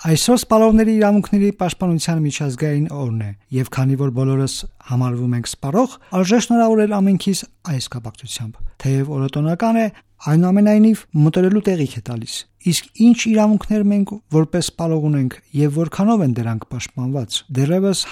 Այսօր սպառողների իրավունքների պաշտպանության միջազգային օրն է, եւ քանի որ բոլորս համարվում ենք սպառող, արժե շնորհավորել ամենքիս այս կապակցությամբ։ Թեև օրոտոնական է, այնուամենայնիվ մտորելու տեղիք է տալիս։ Իսկ ինչ իրավունքներ մենք որպես սպառող ունենք եւ որքանով են դրանք պաշտպանված։ Դեռևս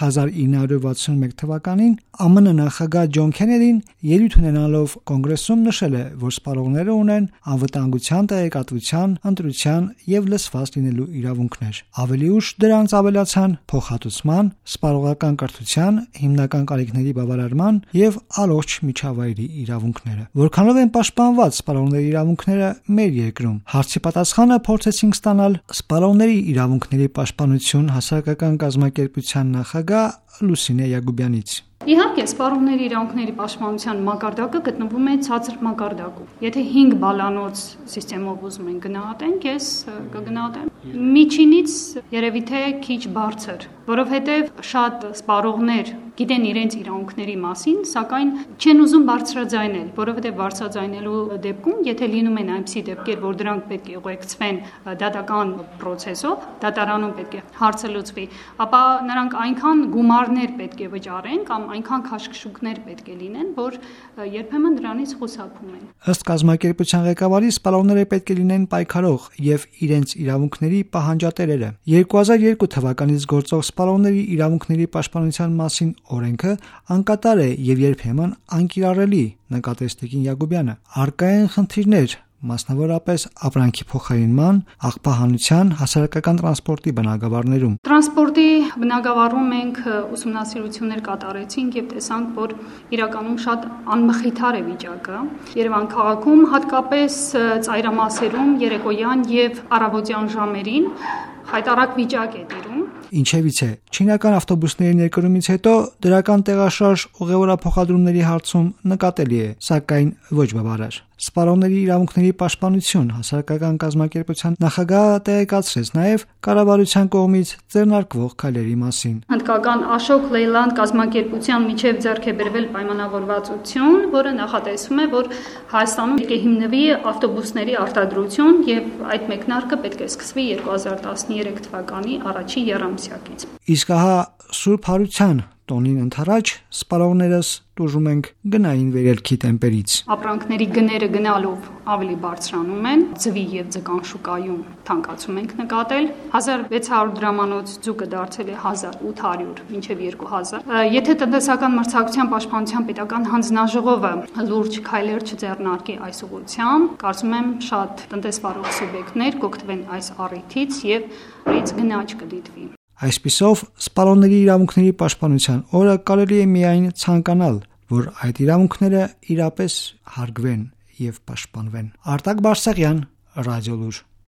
1961 թվականին ԱՄՆ նախագահ Ջոն Քենեդին ելույթ ունենալով կոնգրեսում նշել է, որ սպառողները ունեն անվտանգության, տեղեկատվության, ընտրության եւ լսված լինելու իրավունքներ։ Ավելի ուշ դրանց ավելացան փոխհատուցման, սպառողական կրթության, հիմնական կարիքների բավարարման եւ առողջ միջավայրի իրավունքները։ Որքանով են պաշտպանված սպառողների իրավունքները մեր երկրում։ Հարցի պատասխանը փորձեցինք ստանալ սպառողների իրավունքների պաշտպանություն հասարակական կազմակերպության նախագահ Լուսինե Յակոբյանից։ Իհարկե, սպառողների իրավունքների պաշտպանության մակարդակը գտնվում է ցածր մակարդակում։ Եթե 5 բալանոց համակարգով ուզում ենք գնահատենք, ես կգնահատեմ միջինից երևի թե քիչ բարձր, որովհետև շատ սպառողներ գիտեն իրենց իրավունքների մասին, սակայն չեն ուզում բարձրաձայնել, որովհետև բարձրաձայնելու դեպքում, եթե լինում են այնպիսի դեպքեր, որ դրանք պետք է ուղեկցվեն դատական process-ով, դատարանում պետք է հարցը լուծվի, ապա նրանք այնքան գումարներ պետք է վճարեն կամ այնքան քաշքշուկներ պետք է լինեն, որ երբեմն դրանից խուսափում են։ Ըստ կազմակերպության ղեկավարի, սպառողները պետք է լինեն պայքարող եւ իրենց իրավունքների պահանջատերերը։ 2002 թվականից գործող սպառողների իրավունքների պաշտպանության մասին օրենքը անկատար է եւ երբեմն անկիրառելի, նկատեց Տիկին Յակոբյանը։ Առկա են խնդիրներ, մասնավորապես ապրանքի փոխարինման, աղբահանության, հասարակական տրանսպորտի բնագավառներում։ Տրանսպորտի բնագավառում մենք ուսումնասիրություններ կատարեցինք եւ տեսանք, որ իրականում շատ անմխիթար է վիճակը։ Երևան քաղաքում հատկապես ծայրամասերում երեկոյան եւ առավոտյան ժամերին հայտարարակ վիճակ է տիրում։ Ինչևից է, չինական ավտոբուսների ներկրումից հետո դրական տեղաշարժ ուղևորափոխադրումների հարցում նկատելի է, սակայն ոչ բավարար։ Սպառողների իրավունքների պաշտպանություն հասարակական կազմակերպության նախագահը տեղեկացրեց նաև կառավարության կողմից ձեռնարկվող քայլերի մասին։ Հնդկական Աշոկ Լեյլանդ կազմակերպության միջև ձեռք է բերվել պայմանավորվածություն, որը նախատեսում է, որ Հայաստանում պետք է հիմնվի ավտոբուսների արտադրություն եւ այդ մեկնարկը պետք է սկսվի 2013 թվականի առաջին եռամսյակից։ Իսկ ահա Սուրբ Հարության տոնին ընթരാճ սպառողներս տուժում ենք գնային վերելքի տեմպերից։ Ապրանքների գները գնալով ավելի բարձրանում են, ձվի եւ ձկան շուկայում թանկացում ենք նկատել։ 1600 դրամանոց ձուկը դարձել է 1800 մինչև 2000։ Եթե տնտեսական մրցակցության պաշտպանության պետական հանձնաժողովը լուրջ քայլեր չձեռնարկի այս ուղղությամբ, կարծում եմ շատ տնտեսվարող սուբյեկտներ կօգտվեն այս առիթից եւ դրանից գնաճ կդիտվի։ Այսպիսով, սպառողների իրավունքների պաշտպանության օրը կարելի է միայն ցանկանալ, որ այդ իրավունքները իրապես հարգվեն եւ պաշտպանվեն։ Արտակ Բարսեղյան, Ռադիոլուր։